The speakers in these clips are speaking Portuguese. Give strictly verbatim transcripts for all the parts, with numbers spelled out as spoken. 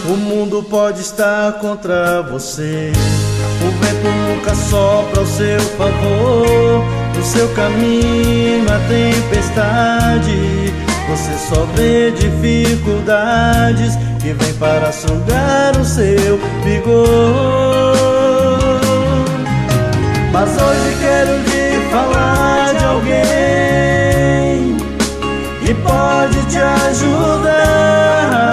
O mundo pode estar contra você, o vento nunca sopra ao seu favor. No seu caminho a tempestade, você só vê dificuldades que vem para sugar o seu vigor. Mas hoje quero lhe falar de alguém que pode te ajudar,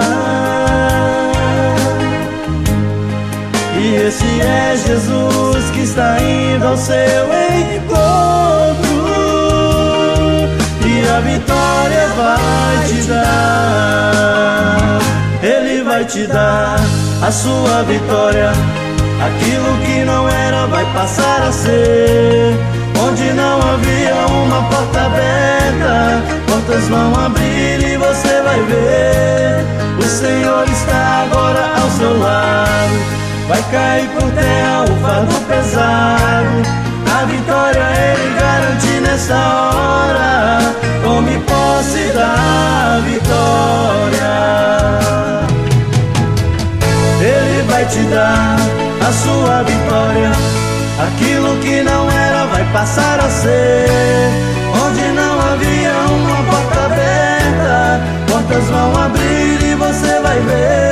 e esse é Jesus que está indo ao seu encontro, e a vitória vai te dar. Ele vai te dar a sua vitória. Aquilo que não era vai passar a ser. Onde não havia uma porta aberta, portas vão abrir e você vai ver. O Senhor está agora ao seu lado, vai cair por terra o fardo pesado. A vitória Ele garante nessa hora. Tome posse da vitória. Ele vai te dar a sua vitória. Aquilo que não era vai passar a ser. Onde não havia uma porta aberta, portas vão abrir e você vai ver.